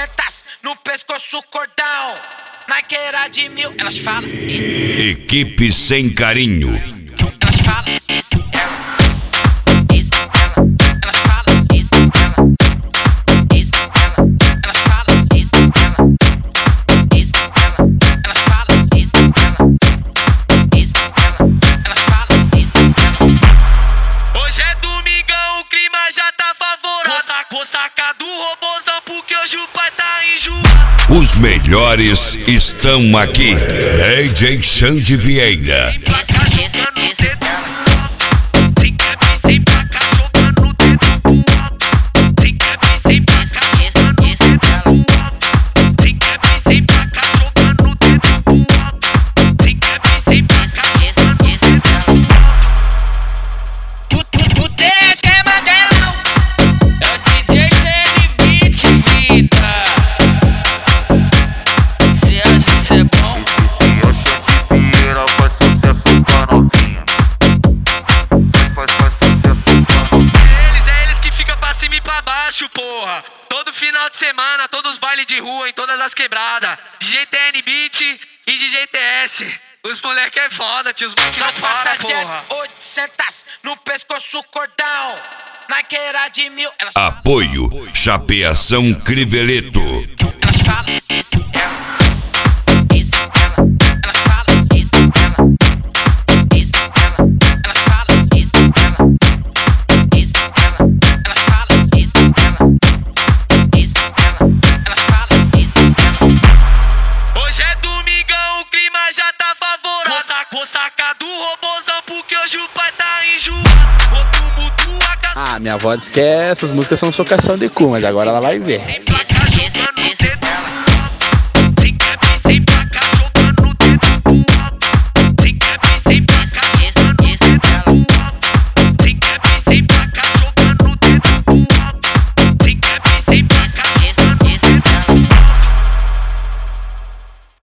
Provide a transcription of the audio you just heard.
800 no pescoço cordão. Naqueira de 1000, elas falam isso. Equipe Sem Carinho. Elas falam isso, isso, elas falam isso, isso, elas falam isso, isso, elas falam isso, isso, elas falam isso. Hoje é domingão, o clima já tá favorável. Vou sacar do robôzão porque hoje o pai tá enjoado. Os melhores estão aqui. DJ Xande Vieira. Porra, todo final de semana, todos os bailes de rua, em todas as quebradas. DJ TN Beat e DJ TS. Os moleque é foda, tio, os moleque não para, porra. 800 no pescoço cordão. Naqueira de 1000, elas Apoio Chapeação Criveleto. Elas falam isso, isso, elas falam isso, isso, elas falam isso, isso, elas falam isso, isso, elas falam isso. Hoje é domingão, o clima já tá favorável. Vou sacar do robôzão porque hoje o pai tá enjoado. Ah, minha avó disse que essas músicas são socação de cu, mas agora ela vai ver. Sem placa jogando